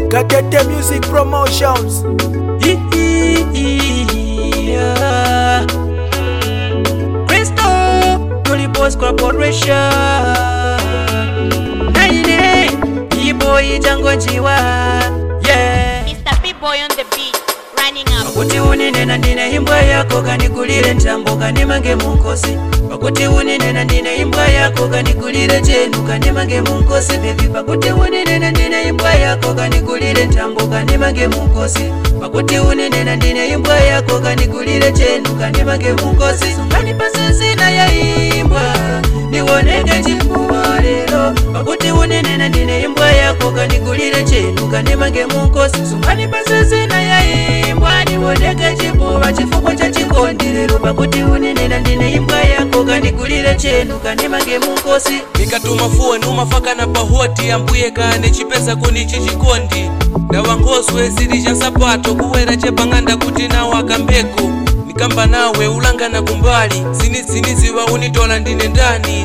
Gatete Music Promotions. Yeah. Crystal Tulipos Corporation. Naine Iboy Jango Jiwa. Yeah. Mr. B-Boy on the beat, running up. Pakuti unine ndine imbwa yako kanikulire ntambo kanimange munkosi. Pakuti unine ndine imbwa yako kanikulire chenu kanimange munkosi baby. Pakuti unine ndine imbwa yako kanikulire ntambo kanimange munkosi. Pakuti unine ndine imbwa yako kanikulire chenu kanimange munkosi. Sungani pasisi na ya imbwa niwoneke chifuwa lero. Pakuti unine ndine imbwa yako kanikulire chenu kanimange munkosi. Sungani pasisi na ya imbwa niwoneke chifuwa chifuko cha chikondi lero. Pakuti unine ndine imbwa yako kanikulire chenu kanimange munkosi. Nikatuma fuwe numafaka na pahoti ambuye kane chipesa kuni chichikondi. Dawa ngoswe siri cha sapato kuwera chepanganda kuti nawo akambeko. Nikamba nawe ulanga na kumbali siniziwa unitola ndine ndani.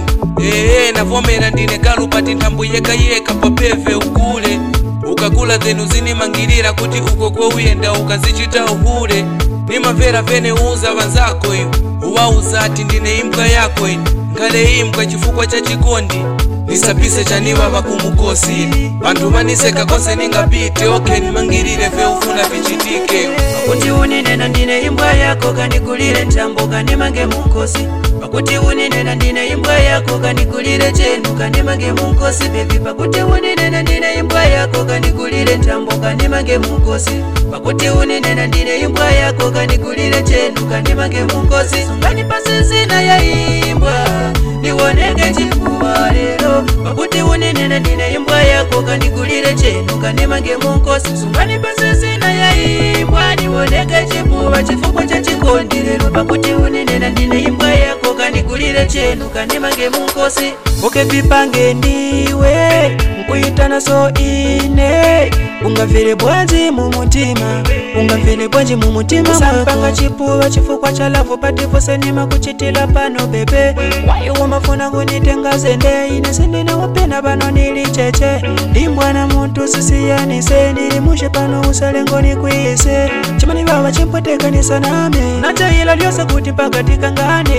Navomera ndine galupati nthambu yeka papeve ukule. Ukakula zenu zinimangirira kuti uko kwa uyenda ukazichita uhule. Nimavera vene uza wanzako iyo uwauza ati ndine imbwa yako ino. Ngale imbwa chifukwa cha chikondi nisapise chaniwa vakumukosi. Vantu vaniseka kose ningapite okay nimangirire ve ufuna vichitike. Pakuti unine ndine imbwa yako kanikulire ntambo kanimange munkosi. Pakuti unine ndine imbwa yako kanikulire chenu kanimange munkosi baby. Pakuti unine ndine imbwa yako kanikulire ntambo kanimange munkosi. Pakuti unine ndine imbwa yako kanikulire chenu kanimange munkosi. Sungani pasisi na ya imbwa niwoneke chifuwa lero. Pakuti unine ndine imbwa yako kanikulire chenu kanimange munkosi. Sungani pasisi na ya imbwa niwoneke chifuwa chifuko cha chikondi lero. Pakuti unine ndine imbwa yako kanikulire chenu kanimange munkosi. Oke pipange ndiwe mkuitana so ine. Ungavile bwanji mumutima, ungavile bwanji mumutima mwako. Sampanga chipuwa chifukwa cha lavu patipo senima kuchitila pano bebe. Wayo wamafuna kunitenga zende ine sende na wapena pano nilicheche. Imbwa na muntu sisiyanise nilimushe pano usalengo ni kuise. Chimani wawa chimpoteka nisaname natayila lyosa kuti pakatika ngane.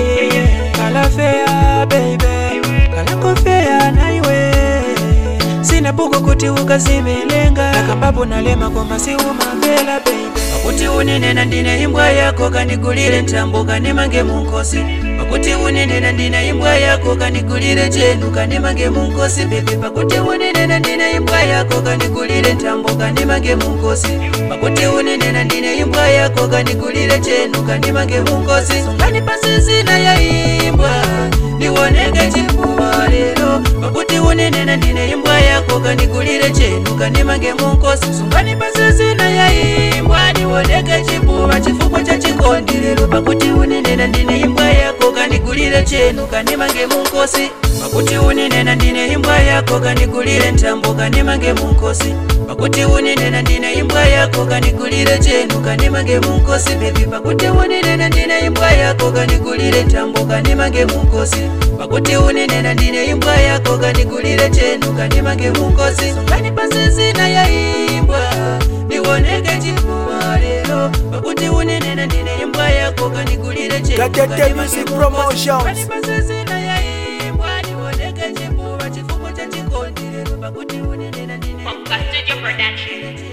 Kalafea baby, kalakofea na iwe. Sina buko kuti ukazimelenga nakambapo nalema kwa masi umambela baby. Pakuti unine ndine imbwa yako kanikulire ntambo kanimange munkosi. Pakuti unine ndine imbwa yako kanikulire chenu kanimange munkosi baby. Pakuti unine ndine imbwa yako kanikulire ntambo kanimange munkosi. Pakuti unine ndine imbwa yako kanikulire chenu kanimange munkosi. Sungani pasisi na ya imbwa niwoneke chifuwa lero. Pakuti unine ndine imbwa yako kanikulire chenu kanimange munkosi. Sungani pasisi na ya imbwa niwoneke chifuwa chifuko cha chikondi lero. Pakuti unine ndine imbwa yako kanikulire chenu kanimange munkosi. Pakuti unine ndine imbwa yako kanikulire ntambo kanimange munkosi. Pakuti unine ndine imbwa yako kanikulire chenu kanimange munkosi baby. Pakuti unine ndine imbwa yako kanikulire ntambo kanimange munkosi. Pakuti unine ndine imbwa yako kanikulire chenu kanimange munkosi. Sungani pasisi na ya imbwa niwoneke chifuwa lero. Pakuti unine ndine imbwa yako kanikulire chenu Gatete Music Promotions. Sungani pasisi na ya imbwa niwoneke chifuwa chifuko cha chikondi lero. Pakuti unine ndine Studio Production.